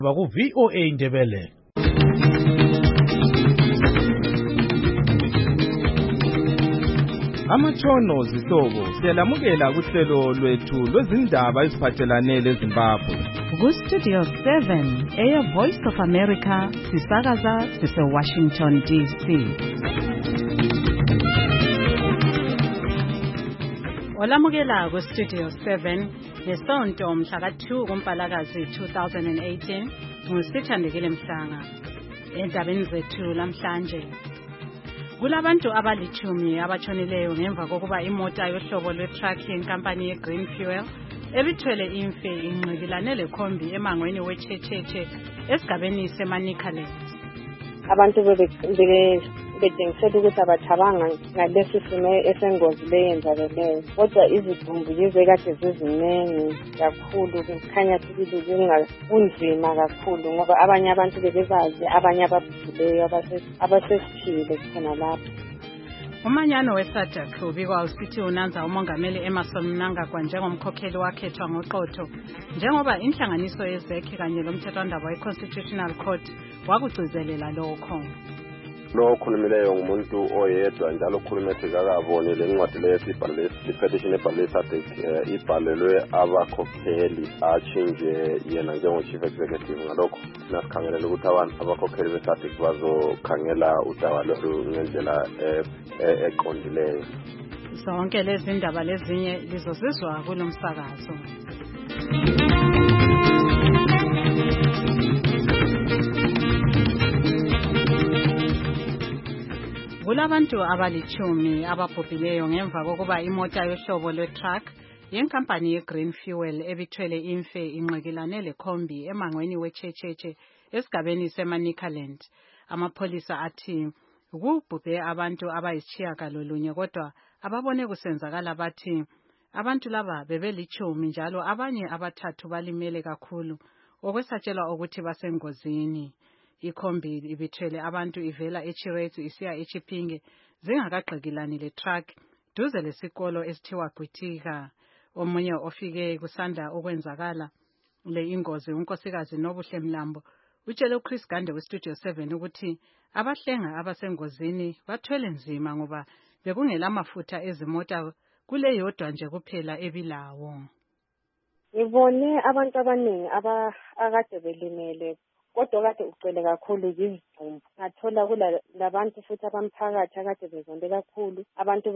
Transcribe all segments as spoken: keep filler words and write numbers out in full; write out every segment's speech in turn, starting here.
Baku V O A Ndebele. Amatshono zihlobo siyalamukela kuhlelo lwethu lwezindaba eziphathelane leZimbabwe. Ku Studio seven, Air Voice of America, sisakaza sise Washington D C. Olamukela ku Studio seven, nesonto mhla ka two kuMpalakazi two thousand eighteen, ngusithandekile Mhlanga. Endabeni zethu lamhlanje, kulabantu abalichumi abatshonileyo ngemva kokuba imota yohlobo lwe-truck yenkampani ye-Green Fuel ebithwele imfe inqikilane lekhombi emangweni weChechete esigabeni seManicaland. Abantu bedingisela ukuthi abathabanga ngalesi simo esengozi leyenzakeleyo, kodwa izidumbu yize kade ziziningi kakhulu, kukhanya sibili kunzima kakhulu ngoba abanye abantu bebebazi, abanye ababhuleyo abasesiphile khona lapho. Umanyano weSADC ubikwa usithi unanza umongameli Emmerson Mnangagwa njengomkhokheli wakhethwa ngoqotho, njengoba inhlanganiso yezekhe kanye lomthethwandaba we-Constitutional Court wakugcizelela lokho. Lo khulumileyo ngumuntu oyedwa njalo ukhuluma esikakaboni lencwadi lesibhalo le-petition ebhalwe SADC ibhalelwe abakhokheli achinje yena njengo-chief executive. Ngalokho nasikhangelela ukuthi abantu abakhokheli be-SADC bazokhangela udaba lolu ngendlela eqondileyo. Zonke lezi ndaba lezinye lizozizwa kulo msakazo. Kulabantu abalichumi ababhubhileyo ngemva kokuba imota yohlobo lwe-truck yenkampani ye-Green Fuel ebithwele imfe inqikilane lekhombi emangweni weChechete esigabeni seManicaland. Amapholisa athi kubhubhe abantu abayisitshiyagalolunye, kodwa ababone kusenzakala bathi abantu laba bebelichumi njalo abanye abathathu balimele kakhulu, okwesatshelwa ukuthi basengozini. Ikhombi ibithwele abantu ivela eChirethu isiya eChipinge zingakagqikilani le-truck duze lesikolo esithiwa Gwitika. Omunye ofike kusanda ukwenzakala le ingozi, unkosikazi Nobuhle Mlambo, utshele uChris Gande weStudio seven ukuthi abahlenga abasengozini bathwele nzima ngoba bekungela amafutha ezimota kule yodwa nje kuphela ebilawo. Ngibone abantu abaningi abakade belimele, kodwa kade ucele kakhulu izidumbu. Ngathola kulabantu futhi abamphakathi akade bezonde kakhulu. Abantu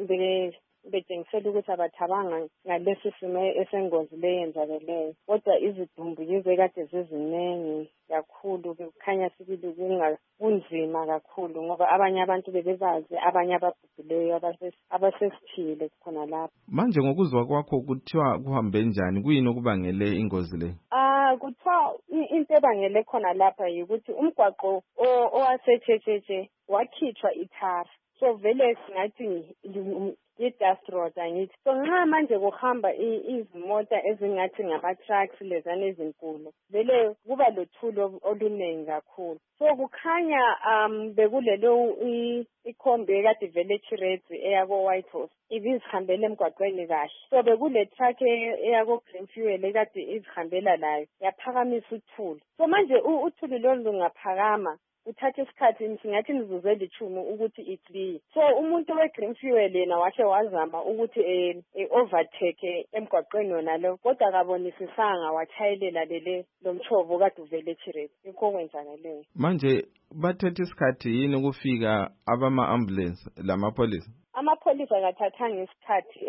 bedingisela ukuthi abathabanga ngalesi simo esengozi leyenzakeleyo, kodwa izidumbu yize kade ziziningi kakhulu, kukhanya sibili kunzima kakhulu ngoba abanye abantu bebebazi, abanye ababhuleyo abasesiphile khona lapho. Manje ngokuzwa kwakho kuthiwa kuhambe njani? Kuyini okubangele ingozi le? Ah, kuthiwa into ebangele khona lapha yikuthi umgwaqo owaseChechete wakhithwa ithara, so vele singathi i-dust road angithi. So nxa manje kuhamba izimota ezingathi ngama-trucks lezana ezinkulu, vele kuba lothulo oluningi kakhulu. So kukhanya um bekulelo ikhombi ekade vele eChirethu eyako White House ibizihambela emgwaqweni kahle. So bekule truck eyako Green Fuel ekade izihambela layo yaphakamisa uthuli. So manje uthuli lolu lungaphakama uthathe isikhathi singathi mizuzu elithumi ukuthi iclear. So umuntu we-Green Fuel yena washe wazama ukuthi e-overtake emgwaqweni yona lo, kodwa akabonisisanga wachayelela lele lomchovo kade uvele eChirethu. Yikho kwenzakaleyo. Manje bathethe isikhathi yini ukufika abama-ambulance lamapholisa? Amapholisa akathathanga isikhathi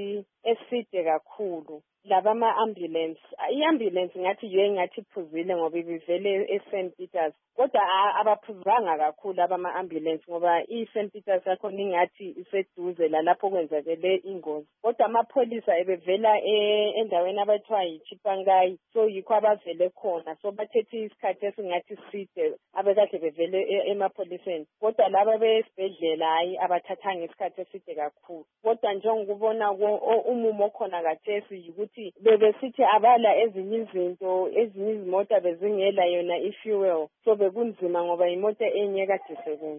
eside kakhulu. Laba ama-ambulance, i-ambulance ngathi yiyo engathi iphuzile ngoba ibivele eSaint Peters, kodwa abaphuzanga kakhulu abama-ambulance ngoba i-Saint Peters yakhona ingathi iseduze lalapho kwenzakele ingozi. Kodwa amapholisa ebevela endaweni abathiwa yiChipangayi, so yikho abavele khona. So bathethe isikhathi esingathi side abekade bevele emapholiseni, kodwa laba besibhedlela hayi abathathanga isikhathi eside kakhulu. Kodwa njengokubona umumo khona kathesi yikuthi bebesithi abala ezinye izinto, ezinye izimota bezingela yona i-fuel, so bekunzima ngoba imoto enye kade isebenza.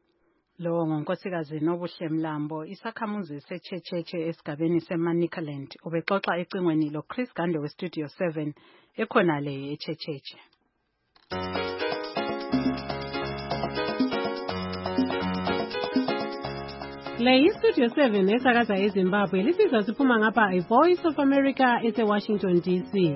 Lo ngonkosikazi Nobuhle Mlambo, isakhamuzi seChechete esigabeni seManicaland, ubexoxa ecingweni lo Chris Gande weStudio seven ekhona le eChechete. Le iStudio seven esakaza eZimbabwe lisizwa siphuma ngapha iVoice of America ese-Washington D C.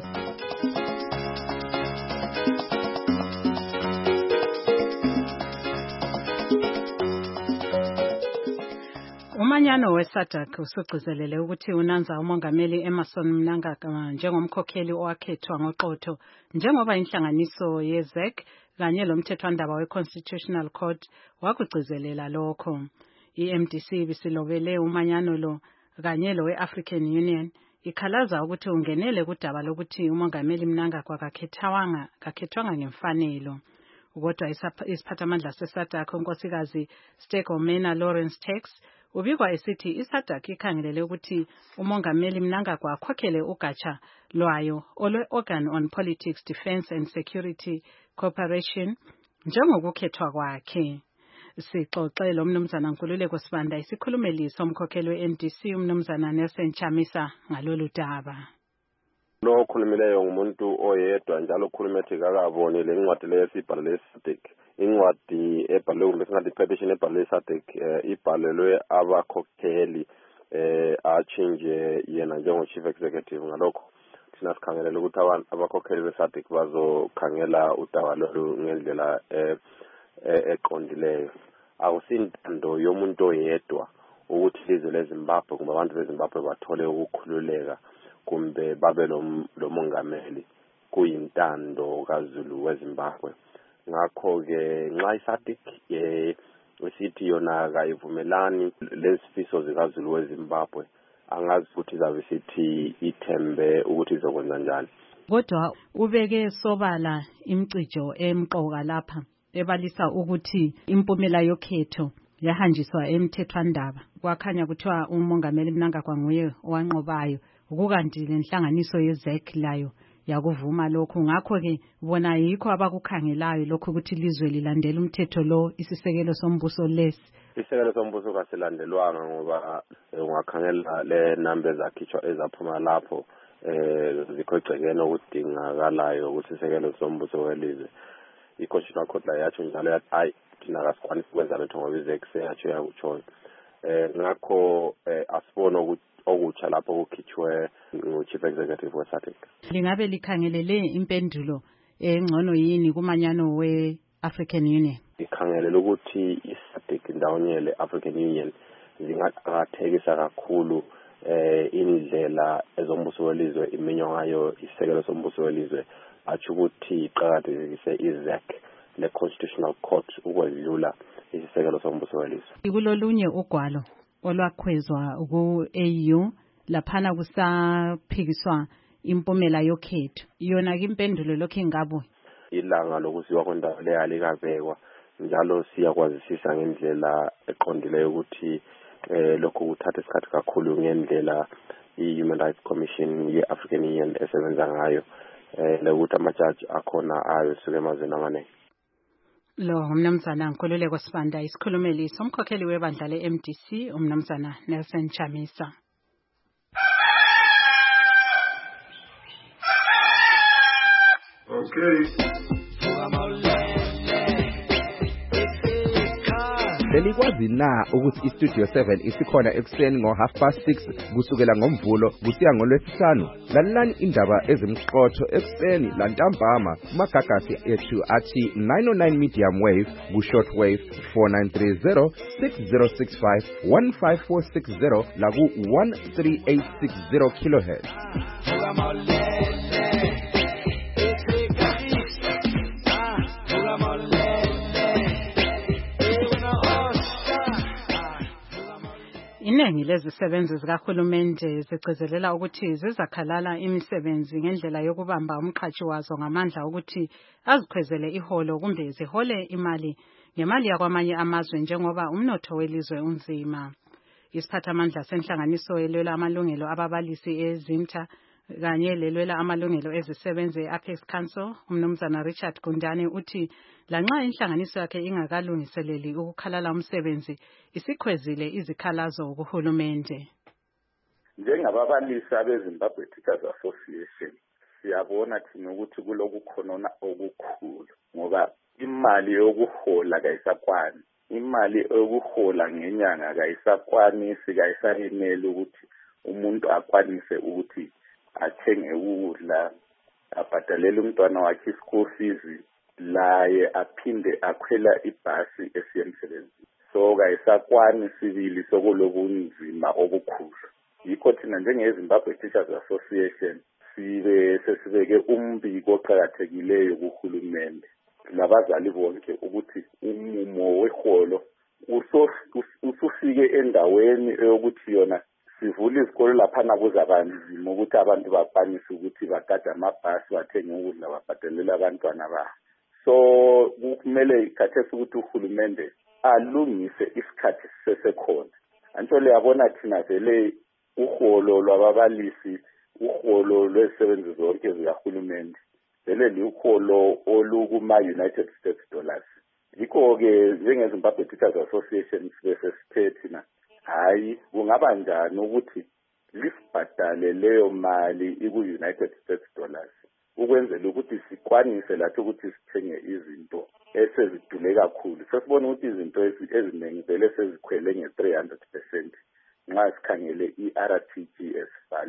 Umanyano weSADC usugcizelele ukuthi unanza umongameli Emmerson Mnangagwa njengomkhokheli owakhethwa ngoqotho njengoba inhlanganiso ye-Z E C kanye lomthethwandaba we-Constitutional Court wakugcizelela lokho. I-M D C bisilobele umanyano lo kanye lo we-African Union ikhalaza ukuthi ungenele kudaba lokuthi umongameli Mnangagwa kakhethwanga kakhethwanga ngemfanelo. Kodwa isiphathamandla se-SADC unkosikazi Stergomena Lawrence Tax ubikwa esithi i-SADC ikhangelele ukuthi umongameli Mnangagwa akhokhele ugatsha lwayo olwe-Organ on Politics, Defence and Security Cooperation njengokukhethwa kwakhe. Sixoxe lo mnumzana Nkululeko Sibanda isikhulumeli somkhokheli we-M D C umnumzana Nelson Chamisa ngalolu daba. Lo khulumileyo ngumuntu oyedwa njalo khulumethi kakaboni le ncwadi le sibhalwe le-SADC. Incwadi ebhalwe ngesingathi petition ebhalwe le-SADC ibhalelwe abakhokheli eh achinge yena njengo chief executive ngalokho thina sikhangelela ukuthi abantu abakhokheli be-SADC bazokhangela udaba lolu ngendlela eh eqondileyo. Awusintando yomuntu oyedwa ukuthi lizwe leZimbabwe kumbe abantu beZimbabwe bathole ukukhululeka kumbe babe lo mongameli kuyintando kaZulu weZimbabwe. Ngakho ke nxa iSADC eh wesithi yona kayivumelani lezifiso zikaZulu weZimbabwe angazi ukuthi zabe sithi ithembe ukuthi izokwenza njani. Kodwa ubeke sobala imcijo emqoka lapha ebalisa ukuthi impumela yokhetho yahanjiswa emthethwandaba kwakhanya kuthiwa umongameli Mnangagwa nguye owanqobayo ukukanti lenhlanganiso ye-Z E C layo yakuvuma lokho. Ngakho ke bona yikho abakukhangelayo lokho ukuthi lizwe lilandela umthetho lo isisekelo sombuso lesi. Isisekelo sombuso kasilandelwanga ngoba ungakhangela le numbers akhitshwa ezaphuma lapho eh zikhogcekene ukudingakalayo ukuthi isisekelo sombuso welizwe. I-Constitutional Court la yatsho njalo yathi hayi thina kasikwanisi ukwenza lutho ngoba i-Z E C seyatsho yakutshoyo. Eh ngakho asibone ukuthi okutsha lapho kukhitshwe ngo-Chief Executive we-SADC. Lingabe likhangelele impendulo engcono yini kumanyano we-African Union? Ikhangelele ukuthi i-SADC ndawonye le-African Union zingaqakathekisa kakhulu eh indlela ezombuso welizwe iminywa ngayo isisekelo sombuso welizwe athi ukuthi iqakathekise i-Z E C le-Constitutional Court ukwedlula isisekelo sombuso welizwe. Kulolunye ugwalo olwakhwezwa ku-A U laphana kusaphikiswa impumela yokhetho yona impendulo lokho ingabo ilanga lokusiwa kwendawo leyo likabekwa njalo siyakwazisisa ngendlela eqondileyo ukuthi eh lokho kuthatha isikhathi kakhulu ngendlela i-Human Rights Commission ye-African Union esebenza ngayo eh lokuthi amajaji akhona ayo suke emazweni amaningi. Lo umnumzana Nkululeko Sibanda isikhulumeli somkhokheli webandla le-M D C umnumzana Nelson Chamisa. Okay. Belikwazi na ukuthi iStudio seven isikhona ekuseni ngo half past six kusukela ngomvulo kusiya ngolwesihlanu. Lalelani indaba ezimqotho ekuseni lantambama kumagagasi ethu athi nine oh nine medium wave ku short wave four nine three zero six zero six five one five four six zero la ku one three eight six zero kilohertz. Iningi lezisebenzi zikahulumende zigcizelela ukuthi zizakhalala imisebenzi ngendlela yokubamba umqhatshi wazo ngamandla ukuthi azikhwezele iholo kumbe zihole imali ngemali yakwamanye amazwe njengoba umnotho welizwe unzima. Isiphathamandla senhlanganiso elwela amalungelo ababalisi eZimta kanye lelwela amalungelo ezisebenzi e-Apex Council umnumzana Richard Gundane uthi lanxa inhlanganiso yakhe ingakalungiseleli ukukhalala umsebenzi isikhwezile izikhalazo kuhulumende. Njengababalisi abeZimbabwe Teachers Association siyabona thina ukuthi kulokukhonona okukhulu ngoba imali yokuhola kayisakwani imali okuhola ngenyanga kayisakwanisi kayisayenele ukuthi umuntu akwanise ukuthi athenge ukudla, abhadalele umntwana wakhe school fees, laye aphinde akhwela ibhasi esiye emsebenzini. So kayisakwani sibili sokulobunzima obukhulu. Yikho thina njengeZimbabwe Teachers Association sibe sesibeke umbiko oqhakathekileyo kuhulumende labazali bonke ukuthi umumo weholo usufike endaweni eyokuthi yona sivule izikole laphana kuzabanzima ukuthi abantu bakwanise ukuthi bagade amabhasi bathenge ukudla babhadalele abantwana babo. So kumele ikhathesi ukuthi uhulumende alungise isikhathi sisesekhona. Anto leyabona thina vele uholo lwababalisi, uholo lwezisebenzi zonke zikahulumende vele liuholo olukuma-United States dollars. Yikho-ke njengeZimbabwe Teachers Association bese sithe thina hayi kungaba njani ukuthi lisibhadale leyo mali iku-United States dollars ukwenzela ukuthi sikwanise lathi ukuthi sithenge izinto esezidule kakhulu. Sesibona ukuthi izinto eziningi vele sezikhwele nge-three hundred percent nxa sikhangele i-R T G S value.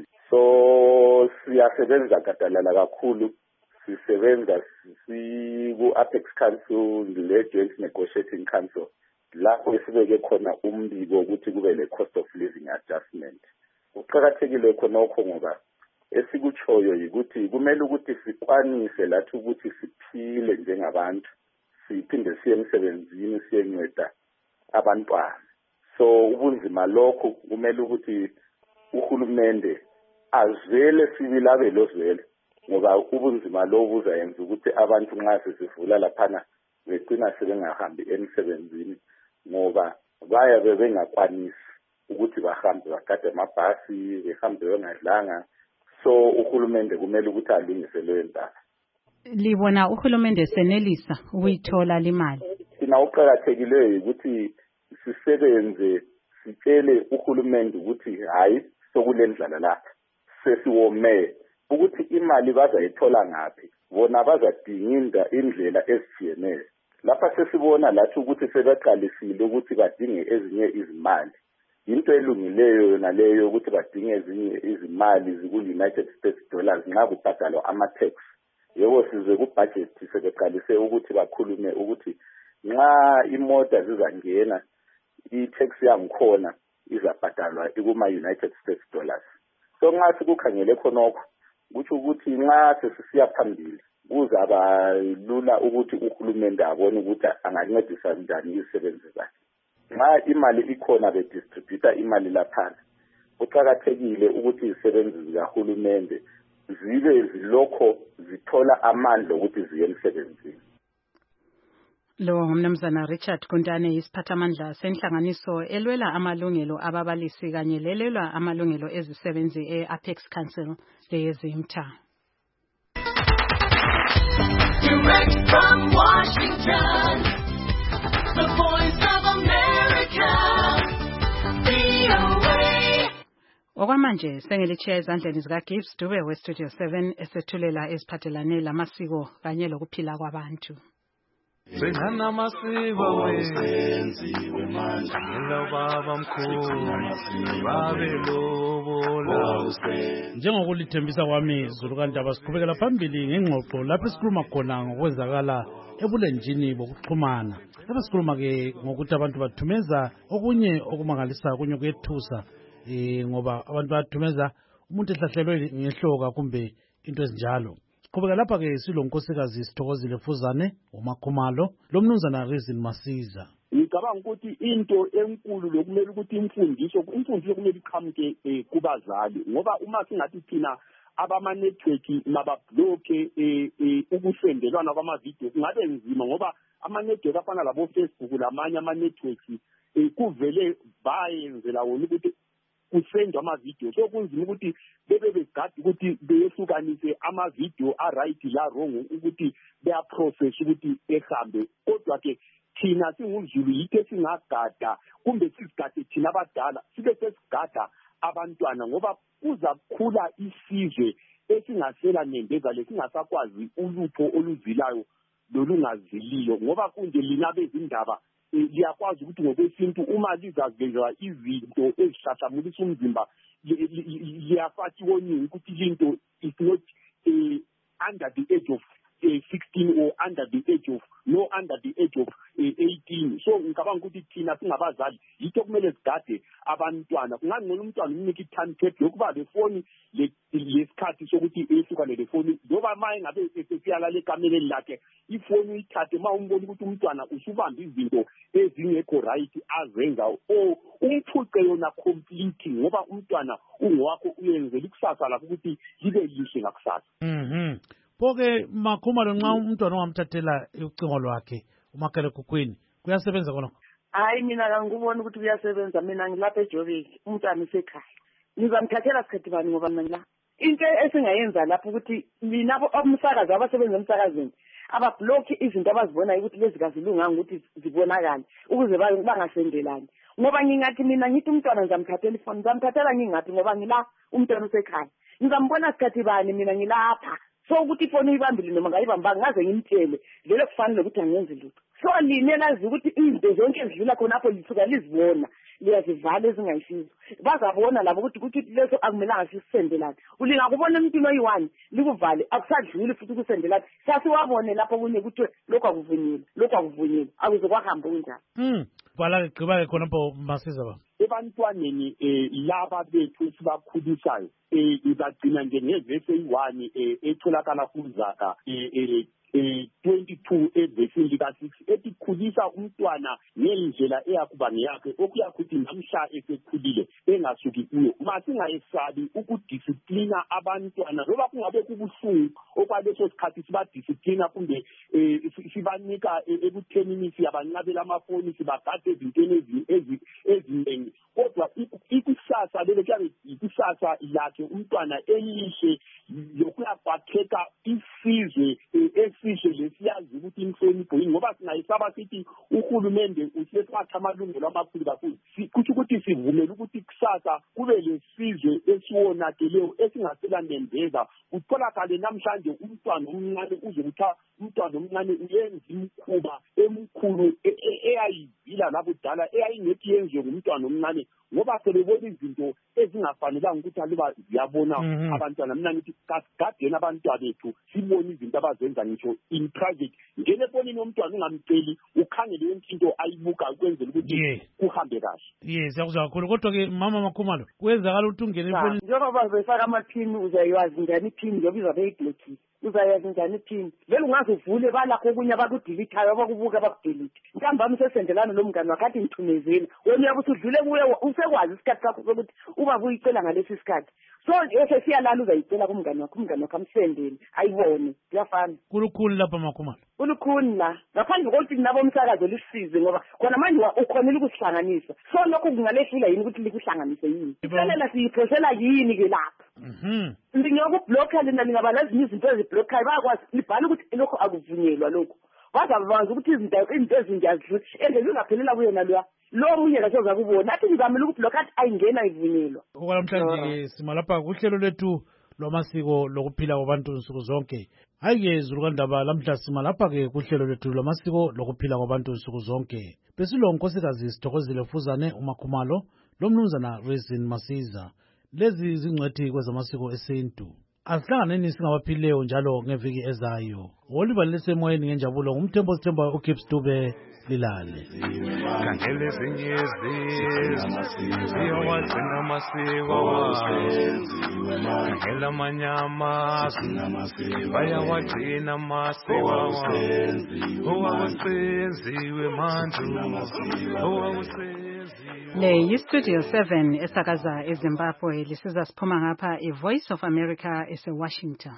So siyasebenza gadalala kakhulu, sisebenza siku-Apex Council le-Joint Negotiating Council lapho esibeke khona umbiko ukuthi kube le-cost of living adjustment. Kuqakathekile khonokho ngoba esikutshoyo yikuthi kumele ukuthi sikwanise lathi ukuthi siphile njengabantu, siphinde siye emsebenzini siyenceda abantwana. So ubunzima lokho kumele ukuthi uhulumende azwele sibili abelozwele ngoba ubunzima lobu buzayenza ukuthi abantu nxa sesivula laphana begcina sebengahambi emsebenzini ngoba baya bebengakwanisi ukuthi bahambe bagade amabhasi, behambe bengadlanga. So uhulumende kumele ukuthi alungise leyo ndaba. Libona uhulumende senelisa ukuyithola limali? Sina uqhakathekileyo ukuthi sisebenze sitshele uhulumende ukuthi hayi sokulendlala lapha sesiwome ukuthi imali bazayithola ngaphi, bona bazadinga indlela ezitshiyeneyo. Lapha sesibona lathi ukuthi sebeqalisile ukuthi badinge ezinye izimali. Into elungileyo yona leyo ukuthi badinge ezinye izimali ziku-United States dollars nxa kubhadalwa ama-tax. Yebo size ku-budget sebeqalise ukuthi bakhulume ukuthi nxa imota zizangena i-tax yangikhona izabhadalwa ikuma-United States dollars. So nxa sikukhangele khonokho kutsho ukuthi nxa sesisiya phambili kuzaba lula ukuthi uhulumende abone ukuthi angancedisa njani izisebenzi zakhe. Nxa imali ikhona bedistributa imali laphana, kuqakathekile ukuthi izisebenzi zikahulumende zibe zilokho zithola amandla ukuthi ziye emsebenzini. Lo ngumnumzana Richard Kuntane, isiphathamandla senhlanganiso elwela amalungelo ababalisi kanye lelwela amalungelo ezisebenzi e-Apex Council leyeZimta. Direct from Washington, the voice of America, V O A. Okwamanje sengilitshiya ezandleni zikaGibbs Dube we-Studio seven esethulela eziphathelane lamasiko kanye lokuphila kwabantu. Sengana masiko wenziwe manje ngelo baba mkhulu babelobola njengokulithembisa kwami Zulu kaNdaba siqhubekela phambili ngengxoxo lapho esikhuluma khona ngokwenzakala ebulenjini bokuxhumana. Lapho sikhuluma ke ngokuthi abantu bathumeza okunye okumangalisa kunye kuyethusa eh ngoba abantu bathumeza umuntu ehlahlelwe ngehloka kumbe into ezinjalo. Qhubeka lapha ke silonkosikazi Sithokozile Fuzane uMakhumalo lo mnumzana Reason Masiza. Ngicabanga ukuthi into enkulu lokumele ukuthi imfundiso imfundiso kumele iqhamuke kubazali ngoba uma singathi thina abama network mababloke ukusendelwana kwama video kungabe nzima ngoba ama network afana labo Facebook lamanye ama network kuvele bayenzela wona ukuthi kusendwa ama video so kunzima ukuthi bebe begadi ukuthi beyehlukanise ama video a right la wrong ukuthi beya process ukuthi ehambe kodwa ke thina singumZulu yithe singagada kumbe sisigade thina abadala sibe sesigada abantwana ngoba kuza kukhula isizwe esingasela nembeza lesingasakwazi ulupho oluzilayo lolungaziliyo ngoba kunje lina bezindaba liyakwazi ukuthi ngokwesintu uma lizazenza izinto ezihlahlamulisa umzimba liyafaka iwoniwe ukuthi into is not uh, under the age of uh, sixteen or under the age of no under the age of uh, eighteen. So ngicabanga ukuthi thina singabazali yitho kumele sigade abantwana kungangcono umntwana umnike i-timetable yokuba le phone lesikhathi sokuthi ehlukane le phone ngoba maye ngabe esiyalala ekameleni lakhe ifoni uyithathe ma umbona ukuthi umntwana usubamba izinto ezingekho right azenza o umphuce yona complete ngoba umntwana ungowakho uyenzela ikusasa lapho ukuthi libe lihle ngakusasa. Mhm. Poke Makhumalo nxa umntwana ongamthathela ucingo lwakhe umakhala ekhukhwini kuyasebenza khona? Hayi mina ngangubona ukuthi kuyasebenza mina ngilapha eJoburg umntwana usekhaya. Ngizamthathela sikhathi bani ngoba mina into esingayenza lapho ukuthi mina umsakazi abasebenza emsakazweni abablock izinto abazibonayo ukuthi lezi kazilunganga ukuthi zibonakala ukuze bangasendelani. Ngoba ngingathi mina ngithi umntwana ngizamthathela ifoni ngizamthathela ngingathi ngoba ngila umntwana usekhaya. Ngizambona sikhathi bani mina ngilapha. So ukuthi ifoni uyibambile noma ngayibamba ngaze ngimtshele vele kufanele ukuthi angenzi lutho. So line lazi ukuthi izinto zonke ezidlula khonapho lithuka lizibona liyazivala ezingayisizo. Bazabona labo ukuthi ukuthi leso akumelanga sisendelane. Ulinga kubona umuntu noyi-one likuvale akusadluli futhi kusendelane. Sasiwabone lapho kunye ukuthi lokho akuvunyelwe lokho akuvunyelwe akuze kwahamba kunjalo. Mm. Bala kuba ke khonapho Masiza ba. Ebantwaneni eh laba bethu sibakhulisayo eh izagcina nje ngevese eyi-one eh etholakala kuZaka eh eh twenty-two evesini lika six ethi khulisa umntwana ngendlela eyakuba ngeyakhe okuyakuthi namhla esekhulile engasuki kuyo masingayesabi ukudisciplina abantwana ngoba kungabe kubuhlungu okwaleso sikhathi sibadisciplina kumbe sibanika ekuthenini siyabancabela amafoni sibagade ezintweni eziningi kodwa ikusasa lelo kuyabe ikusasa lakhe umntwana elihle lokuyaphatheka isizwe esisho lesiyazi ukuthi inhlonipho ngoba singayisaba sithi uhulumende usesiphatha amalungelo amakhulu kakhulu kuthi ukuthi sivumele ukuthi kusasa kube lesizwe esiwonakeleyo esingaselandembeza utholakale namhlanje umntwana omncane uzokutha umntwana omncane uyenza imikhuba emkhulu eyayivila labudala eyayingethi yenziwe ngumntwana omncane ngoba sebebona izinto ezingafanelanga ukuthi aluba ziyabona abantwana mina ngithi kasigade abantwana bethu sibone izinto abazenza ngisho in private ngene efonini yomntwana ungamceli ukhangele yonke into ayibuka ukwenzela ukuthi kuhambe kahle. Yes yakuzwa kakhulu kodwa ke mama Makhumalo kwenzakala ukuthi ungene efonini njengoba befaka amaphini uzayazi njani iphini ngoba izabe iyiblockiwe uzayazi njani iphini vele ungaze uvule balakho okunye abakudelithayo abakubuka abakudelete ntambama sesendelana lo mngane wakhathi ngithumezela wena uyabe usudlule kuye usekwazi isikhathi sakho sokuthi uba kuyicela ngalesi sikhathi so ese siyalala uzayicela kumngane wakho umngane wakho amsendele ayibone kuyafana kulukhuni lapha Makhumalo kulukhuni la ngaphandle kokuthi nabo umsakazo lisize ngoba khona manje ukhonela ukusihlanganisa so lokho kungalehlula yini ukuthi likuhlanganise yini iselela siyiphosela yini ke lapha mhm ngiyokublocker lena ngingaba ezinye izinto eziblocker bayakwazi libhala ukuthi lokho akuvunyelwa lokho bazabanza ukuthi izinto izinto ezinjalo enze ungaphelela kuyena lo lo munye kasoza kubona athi ngizamela ukublocker athi ayingena ivunyelwa okwalamhlanje simalapha kuhlelo lethu lwamasiko lokuphila kwabantu nsuku zonke hayi Zulu kaNdaba lamhla simalapha ke kuhlelo lethu lwamasiko lokuphila kwabantu nsuku zonke besilo nkosikazi Sithokozile Fuzane uMakhumalo lomnumzana Reason Masiza lezi zingcwethi kwezamasiko esintu asihlanganeni singabaphileyo njalo ngeviki ezayo Oliver lesemoyeni ngenjabulo ngumthembo sithemba uKips Dube lilale kangele zinyezi siyawagcina amasiko kangela amanyama bayawagcina amasiko owawusenziwe mandu owawusenziwe. Le yiStudio seven esakaza eZimbabwe lisiza siphuma ngapha iVoice of America eseWashington.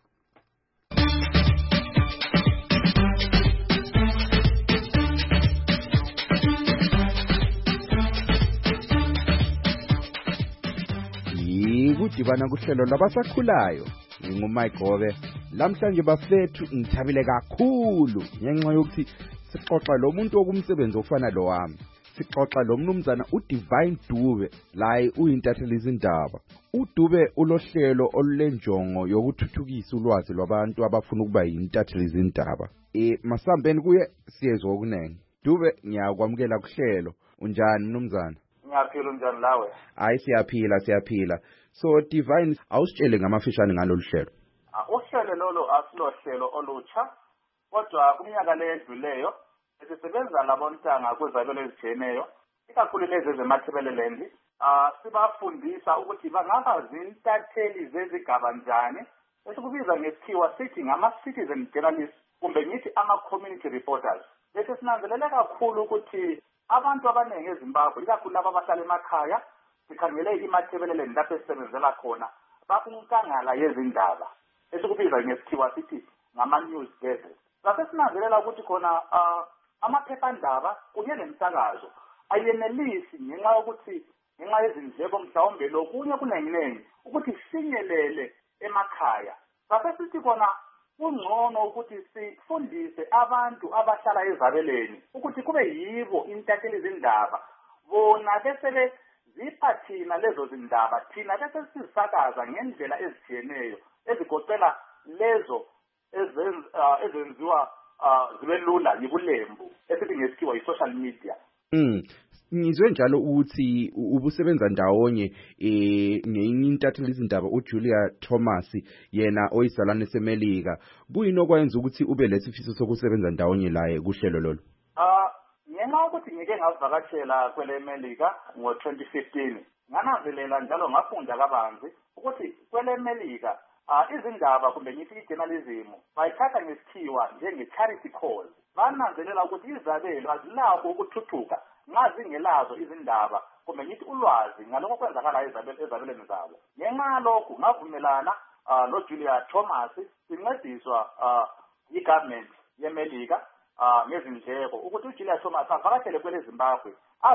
Yikudibana kuhlelo labasakhulayo ngingumike Gobe lamhlanje bafethu ngithabile kakhulu ngenxa yokuthi sixoxa lo muntu okumsebenzi ofana lo wami sixoxa lo mnumzana uDivine Dube laye uyintatheli izindaba uDube ulohlelo olulenjongo yokuthuthukisa ulwazi lwabantu abafuna ukuba yintatheli izindaba eh masambeni kuye siyezwe okunene Dube ngiyakwamukela kuhlelo. Unjani mnumzana? Ngiyaphila unjani lawe? Hayi siyaphila siyaphila. So Divine awusitshele ngamafishane ngalolu hlelo. Uhlelo lolo asilohlelo olutsha kodwa kuminyaka ledluleyo sisebenza labontanga kwezabelo ezijeneyo ikakhulu lezi ezemathebeleland ah sibafundisa ukuthi bangaba zintatheli zezigaba njani esikubiza ngesikhiwa sithi ngama citizen journalists kumbe ngithi ama community reporters. Bese sinanzelela kakhulu ukuthi abantu abaningi eZimbabwe ikakhulu laba abahlala emakhaya sikhangele imathebeleland lapho esisebenzela khona bakunkangala yezindaba esikubiza ngesikhiwa sithi ngama news gathers. Lapho sinanzelela ukuthi khona amaphephandaba kunye nemsakazo ayenelisi ngenxa yokuthi ngenxa yezindleko mhlawumbe lokunye kunenginengi ukuthi sinyelele emakhaya. Lapho sithi khona kungcono ukuthi sifundise abantu abahlala ezabeleni ukuthi kube yibo intatheli zindaba bona bese ziphathina lezo zindaba thina bese sizisakaza ngendlela ezijiyeneyo ezigoqela lezo ezenziwa zibe lula yibulembu esithi ngesikhiwa i-social media. Mm. Ngizwe njalo ukuthi ubusebenza ndawonye eh ngeintatheli izindaba uJulia Thomas yena oyizalwane seMelika. Kuyini okwenza ukuthi ube lesifiso sokusebenza ndawonye la kuhlelo lolo? Ah ngenxa ukuthi ngike ngavakashela kwele Melika ngo twenty fifteen ngananzelela njalo ngafunda kabanzi ukuthi kwele Melika ah izindaba kumbe ngithi ijournalism bayithatha ngesikhiwa njenge charity cause. Bananzelela ukuthi izabelo azilapho ukuthuthuka ngazi ngelazo izindaba kumbe ngithi ulwazi ngalokho kwenzakala ezabeleni zabo. Ngenxa lokho ngavumelana lo Julia Thomas sincediswa i-government yeMelika ngezindleko ukuthi uJulia Thomas avakashele kwele Zimbabwe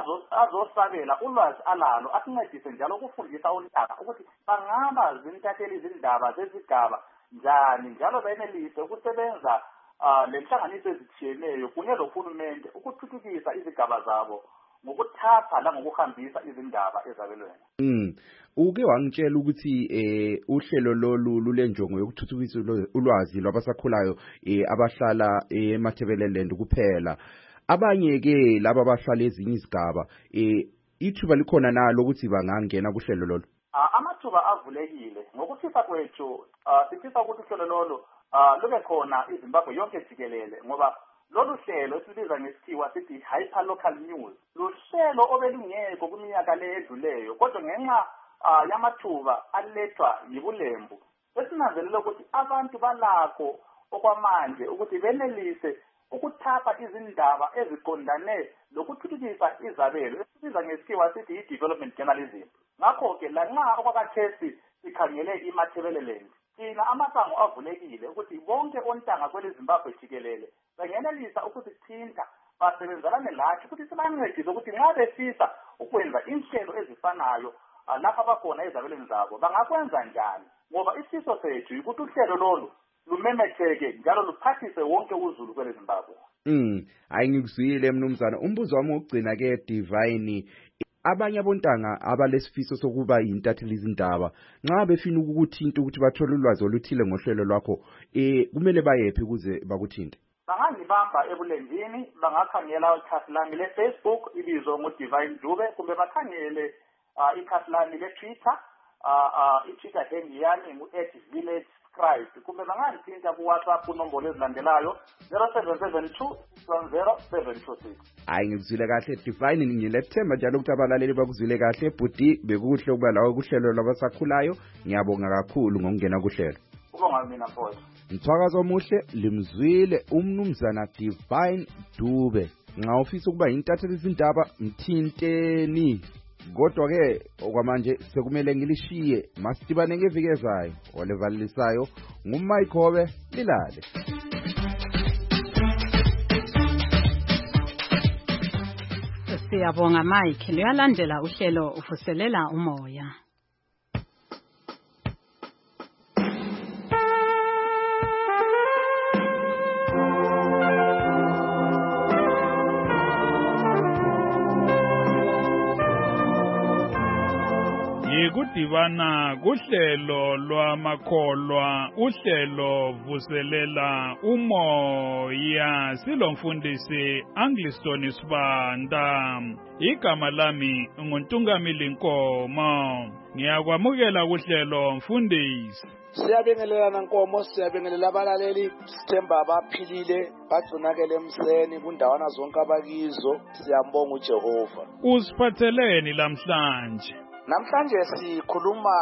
azosabela ulwazi alalo asincedise njalo ukufundisa ontanga ukuthi bangaba zintatheli izindaba zezigaba njani njalo benelise ukusebenza lenhlanganiso ezitshiyeneyo kunye lohulumende ukuthuthukisa izigaba zabo ngokuthatha la ngokuhambisa izindaba ezabelweni. Mm. Uke wangitshela ukuthi eh uhlelo lolu lulenjongo yokuthuthukisa ulwazi lwabasakhulayo eh abahlala eMathebeleland kuphela. Abanye ke laba abahlala ezinye izigaba eh ithuba likhona nalo ukuthi bangangena kuhlelo lolu. Amathuba avulekile ngokufisa kwethu sifisa ukuthi uhlelo lolu lube khona iZimbabwe yonke jikelele ngoba lolu hlelo esibiza ngesikhiwa sithi hyper local news luhlelo obelungekho kuminyaka ledluleyo kodwa ngenxa yamathuba alethwa yibulembu esinanzelela ukuthi abantu balakho okwamanje ukuthi benelise ukuthatha izindaba eziqondane lokuthuthukisa izabelo esibiza ngesikhiwa sithi i-development journalism. Ngakho ke lanxa okwakathesi sikhangele iMathebeleland thina amasango avulekile ukuthi bonke ontanga kwele Zimbabwe jikelele bangenelisa ukusithinta basebenzelane lathi ukuthi sibancedise ukuthi nxa befisa ukwenza inhlelo ezifanayo lapha abakhona ezabeleni zabo bangakwenza njani ngoba isifiso sethu ukuthi uhlelo lolu lumemetheke njalo luphathise wonke uzulu kwele Zimbabwe. Mm, ayingikuzwile mnumzana. Umbuzo wami ugcina ke Divine abanye abontanga abalesifiso sokuba yintatheli izindaba nxa befina ukukuthinta ukuthi bathole ulwazi oluthile ngohlelo lwakho eh kumele bayephi ukuze bakuthinte? Bangangibamba ebulenjini bangakhangela ikhasi lami le Facebook ibizwa ngoDivine Dube kumbe bakhangele ikhasi lami le Twitter i-Twitter handle yami ngu at village scribe kumbe bangangithinta ku WhatsApp unombolo ezilandelayo zero seven seven two six one zero seven two six. Hayi ngizwile kahle Divine ngilethemba njalo ukuthi abalaleli bakuzwile kahle budi bekuhle ukuba lawo kuhlelo labasakhulayo. Ngiyabonga kakhulu ngokungena kuhlelo. Ubonga mina mfowethu. Mthwakazo omuhle limzwile umnumzana Divine Dube. Nxa ufisa ukuba yintatheli izindaba mthinteni. Kodwa ke okwamanje sekumele ngilishiye masibane ngeviki ezayo olevalisayo nguMayikhove Lilale. Siyabonga Mike luyalandela uhlelo uvuselela umoya. kudibana kuhlelo lwamakholwa uhlelo vuselela umoya silomfundisi Angliston Sibanda. Igama lami nguNtungamili Nkomo. Ngiyakwamukela kuhlelo mfundisi. Siyabingelela Nkomo, siyabingelela abalaleli, sithemba abaphilile bagcinakele emseni kundawana zonke abakizo. Siyambonga uJehova. Usiphatheleni lamhlanje? Namhlanje sikhuluma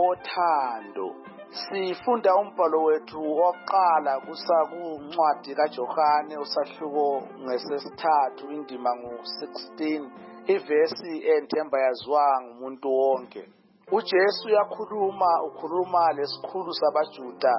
ngothando. Sifunda umbhalo wethu oqala kusakuncwadi kaJohane usahluko ngesesithathu indima ngo sixteen, ivesi enthemba yaziwa ngumuntu wonke. uJesu yakhuluma ukhuluma lesikhulu sabaJuda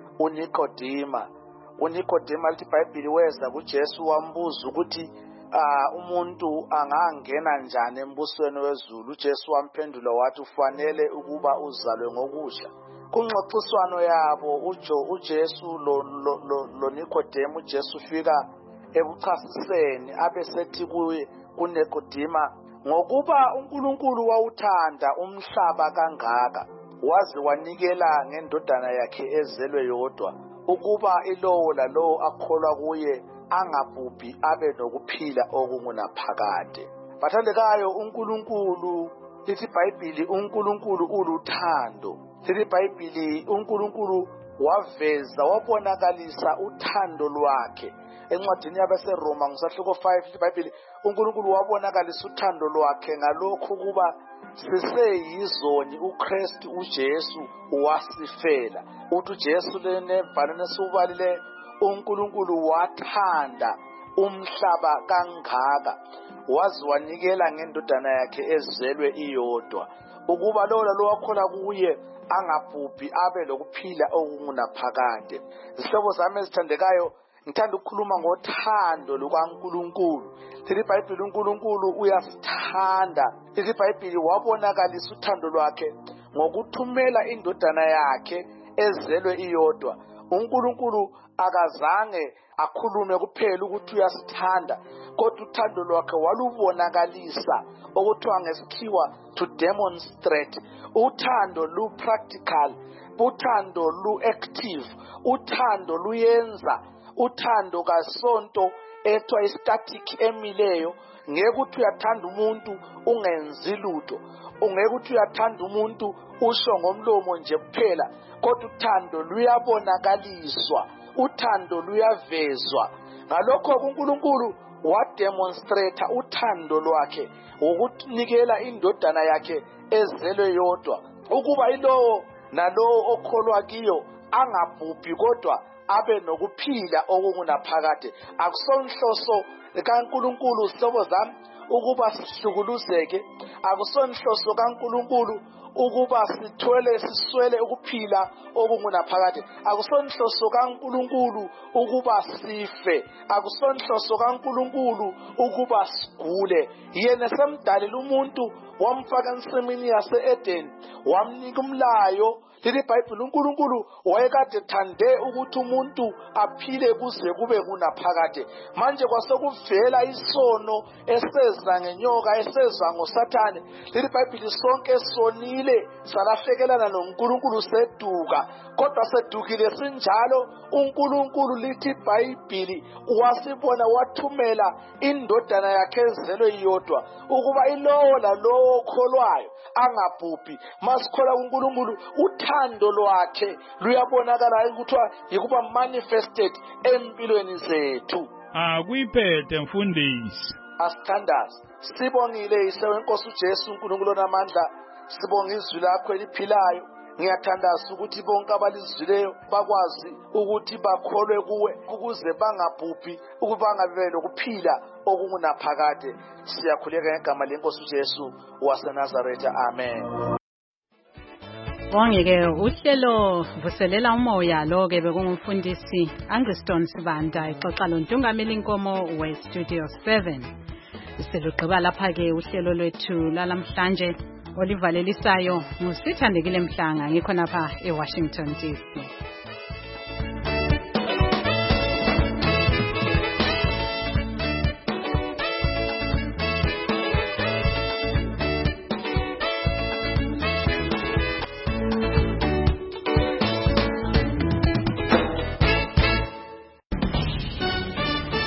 uNikodima. uNikodima lithi iBhayibheli weza kuJesu wambuza ukuthi uh, umuntu angangena njani embusweni wezulu. uJesu wamphendula wathi ufanele ukuba uzalwe ngokusha. Kungxoxiswano yabo ujo uJesu lo lo, lo, lo Nikodima uJesu ufika ekuchasiseni abesethi kuye kuNikodima ngokuba uNkulunkulu wawuthanda umhlaba kangaka waze wanikela ngendodana yakhe ezelwe yodwa ukuba ilowo lalowo akholwa kuye angabhubhi abe nokuphila okungunaphakade. Bathandekayo, uNkulunkulu lithi iBhayibheli uNkulunkulu uluthando. Lithi iBhayibheli uNkulunkulu waveza wabonakalisa uthando lwakhe encwadini yabaseRoma ngosahluko five. iBhayibheli uNkulunkulu wabonakalisa uthando lwakhe ngalokho kuba siseyizoni uKristu uJesu wasifela. Uthi uJesu lenebhalweni esibalile uNkulunkulu wathanda umhlaba kangaka waze wanikela ngendodana yakhe ezelwe iyodwa ukuba lowo lalowo akholwa kuye angabhubhi abe lokuphila okungunaphakade. Zihlobo zami ezithandekayo, ngithanda ukukhuluma ngothando lukaNkulunkulu. Lithi iBhayibheli uNkulunkulu uyasithanda. Lithi iBhayibheli wabonakalisa uthando lwakhe ngokuthumela indodana yakhe ezelwe iyodwa. uNkulunkulu akazange akhulume kuphela ukuthi uyasithanda, kodwa uthando lwakhe walubonakalisa okuthiwa ngesikhiwa to demonstrate. Uthando lu practical, uthando lu active, uthando luyenza. Uthando kasonto ethiwa static emileyo. Ngeke uthi uyathanda umuntu ungenzi lutho, ungeke uthi uyathanda umuntu usho ngomlomo nje kuphela, kodwa uthando luyabonakaliswa, uthando luyavezwa. Ngalokho uNkulunkulu wademonstrate uthando lwakhe ngokunikela indodana yakhe ezelwe yodwa ukuba ilowo nalowo okholwa kiyo angabhubhi kodwa abe nokuphila okungunaphakade. Akusonhloso kaNkulunkulu sihlobo zami ukuba sihlukuluzeke, akusonhloso kaNkulunkulu ukuba sithwele siswele ukuphila okungunaphakade, akusonhloso kaNkulunkulu ukuba sife, akusonhloso kaNkulunkulu ukuba sigule. Yena semdalela umuntu wamfaka ensimini yase-Eden wamnika umlayo. Lithi iBhayibheli uNkulunkulu wayekade thande ukuthi umuntu aphile kuze kube kunaphakade. Manje kwasekuvela isono eseza ngenyoka eseza ngoSathane. Lithi iBhayibheli sonke sonile salahlekelana noNkulunkulu seduka, kodwa sedukile sinjalo uNkulunkulu lithi iBhayibheli wasibona wathumela indodana yakhe ezelwe iyodwa ukuba ilowo lalowo okholwayo angabhubhi. Masikholwa kuNkulunkulu uthando lwakhe luyabonakala ukuthi yikuba manifested empilweni zethu. Akuyiphethe mfundisi. Asithandaze. Sibongile isewe Nkosi uJesu uNkulunkulu onamandla, sibonga izwi lakho eliphilayo. Ngiyathandaza ukuthi bonke abalizwileyo bakwazi ukuthi bakholwe kuwe ukuze bangabhubhi, ukuba bangabe lokuphila okungunaphakade. Siyakhuleka ngegama leNkosi uJesu waseNazaretha. Amen. Wongeke uhlelo vuselela umoya lo ke bekungumfundisi Angliston Sibanda exoxa loNtungameli Nkomo we Studio seven. Siselugqiba lapha ke uhlelo lwethu lalamhlanje olivalelisayo ngusithandekile Mhlanga ngikho napha eWashington D C.